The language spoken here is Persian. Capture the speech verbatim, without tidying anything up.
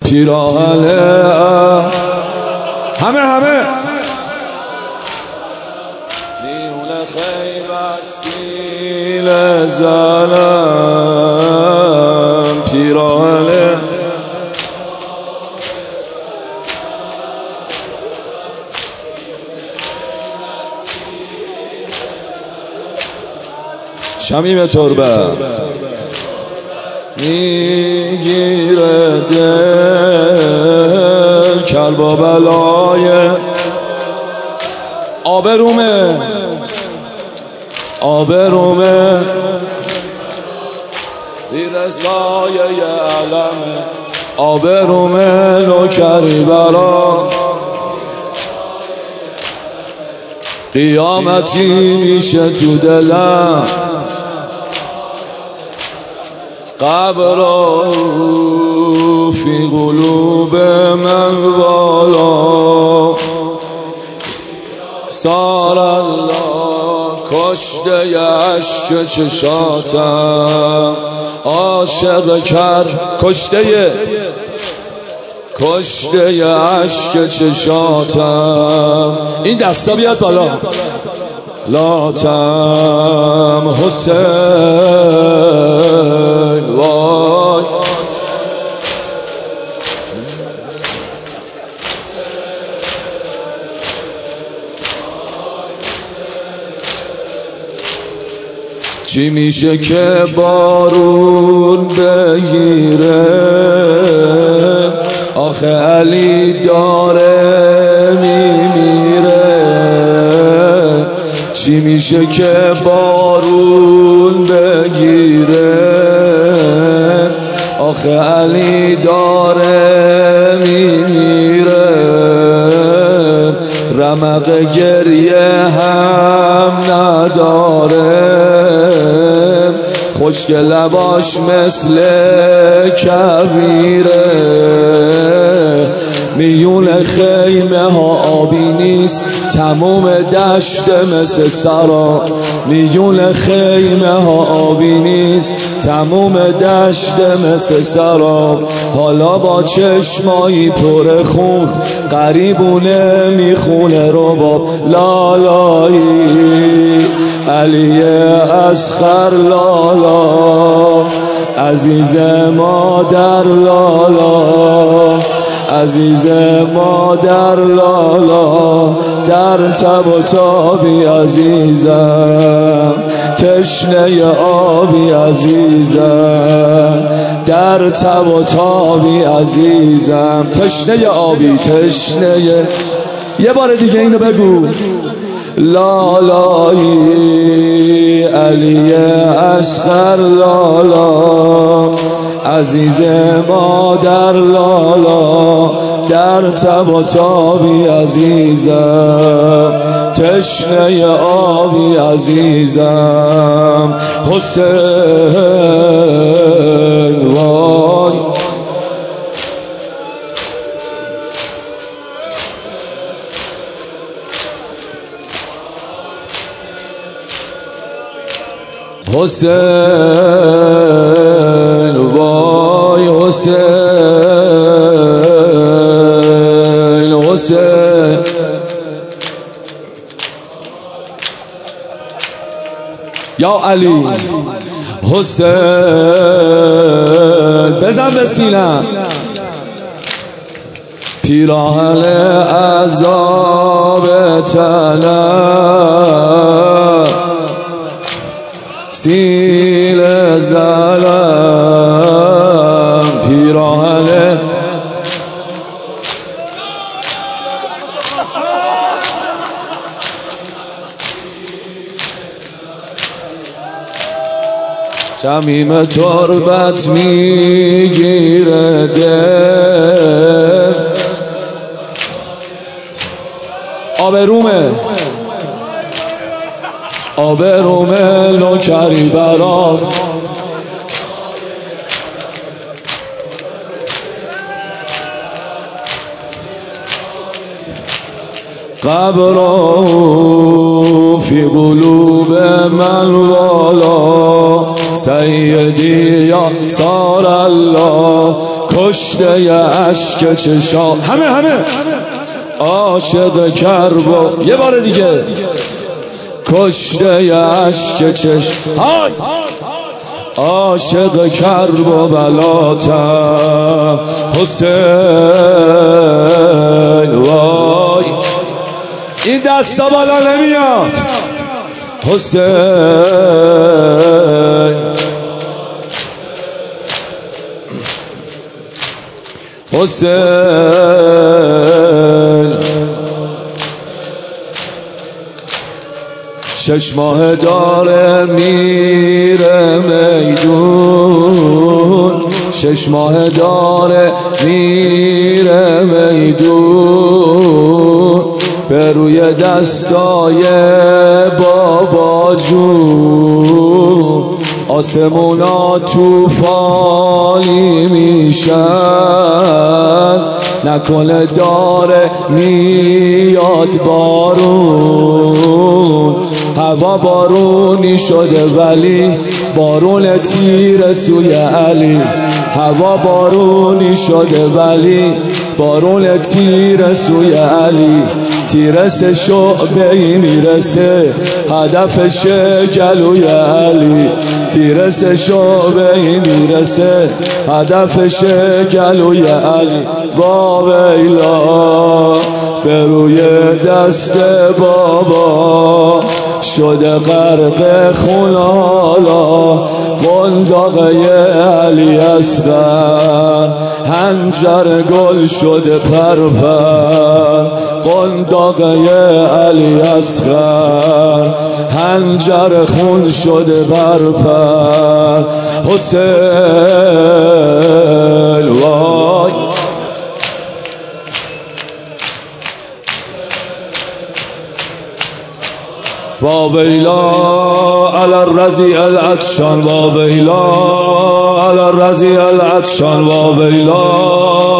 پیراهن همه همه میون خیبت سیل زنم پیراهن شمیم تربه میگیره دل کلب و بلای آبرومه آبرومه زیر سایه علمه آبرومه نوکری برا قیامتی میشه تو دلم قبر فی قلوب من والا سار الله کشته عشق چشاتم عاشق کرد کشته کشته عشق چشاتم این دستا بیاد بالا لاتم حسین وای چی میشه که بارون بگیره آخه علی داره میمیره چی میشه که بارون بگیره آخه علی داره میمیره رمق گریه هم نداره خشک لباش مثل کبیره میون خیمه ها آبی نیست تموم دشت مثل سرا میون خیمه ها آبی نیست تموم دشت مثل سرا حالا با چشمایی پر خون قریبونه میخونه رباب لالایی علی اصغر لالا عزیز مادر لالا عزیز مادر لالا در تب و تابی عزیزم تشنه آبی عزیزم در تب و تابی عزیزم تشنه آبی تشنه یه بار دیگه اینو بگو لالایی علی اصغر لالا عزیز مادر لالا در تب و تابی عزیزم تشنه آبی عزیزم حسین وای حسین وای حسین حسین یا علی حسین بزن به سینم پیراهن عذاب تنم سیل زلم پیراهن شمیم تربت میگیره دل آبرومه آبرومه نوکری برام قبر فی قلوب من والا سیدی یا سار الله کشته اشک چشام. همه همه عاشق کربلا. یه بار دیگه کشته اشک چشم. های عاشق کربلاتم حسین. وای این دستا بالا نمیاد. حسین حسین شش ماه داره میره میدون، شش ماه داره میره میدون، به روی دستای بابا جون آسمونا توفانی میشن، نکنه داره میاد بارون. هوا بارونی شده ولی بارون تیر سوی علی. هوا بارونی شده ولی بارون تیر سوی علی. تیرس شعبه میرسه هدفش گلوی علی. تیرس شعبه میرسه هدفش گلوی علی. با ویلا به روی دست بابا شده غرق خونالا. قنداقه علی اصغر هنجر گل شده پرپر. قنداقه علی اصغر هنجر خون شده پرپر. حسین وای با ویلا علی الرضی العطشان. با ویلا علی الرضی العطشان. با ویلا